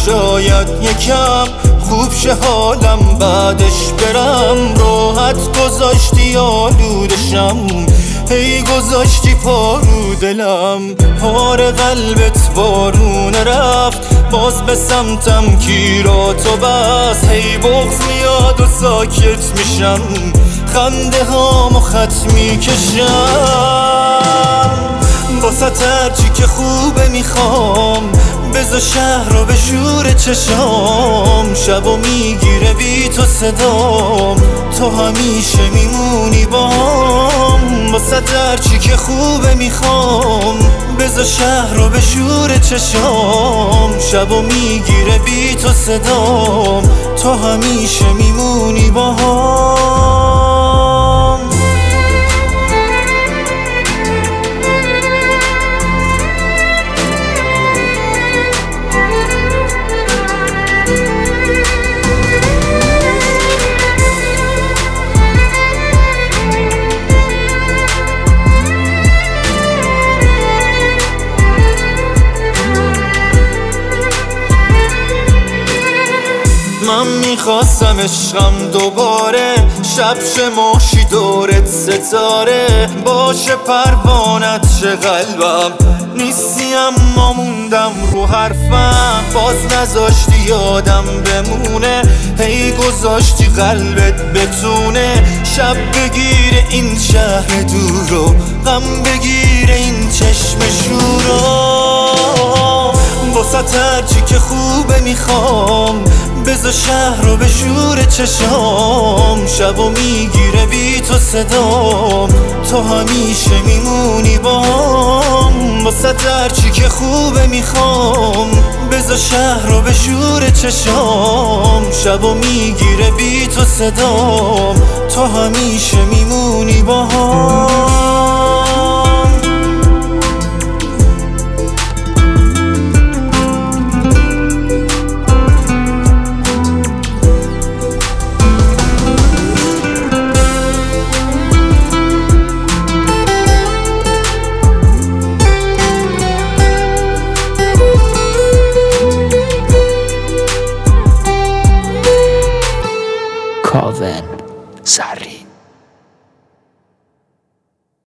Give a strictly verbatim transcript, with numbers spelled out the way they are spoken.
شاید یکم خوب شه حالم بعدش برم. راحت گذاشتی آلودشم، هی گذاشتی پارو دلم. پار قلبت بارونه رفت، باز به سمتم گیراتو بس. هی بغض میاد و ساکت میشم، خنده هامو خط میکشم. واسه هرچی که خوبه میخوام، بذار شهر رو به شور چشام. شبو میگیره بی تو صدام، تو همیشه میمونی باهم. واسه هرچی که خوبه میخوام، بذار شهر رو به شور چشام. شبو میگیره بی تو صدام، تو همیشه میمونی باهم. من میخواستم عشقم دوباره، شب شه ماهشی دورت ستاره. باشه پروانت شه قلبم، نیستی اما موندم رو حرفم. باز نذاشتی یادم بمونه، هی گذاشتی قلبت بتونه. شب بگیره این شهر دورو، غم بگیره این چشم شورو. واسه هرچی که خوبه میخوام، بذار شهر رو به شور چشام. شبو میگیره بی تو صدام، تو همیشه میمونی باهم. واسه هرچی که خوبه میخوام، بذار شهر رو به شور چشام. شبو میگیره بی تو صدام، تو همیشه میمونی باهم. کاوه سری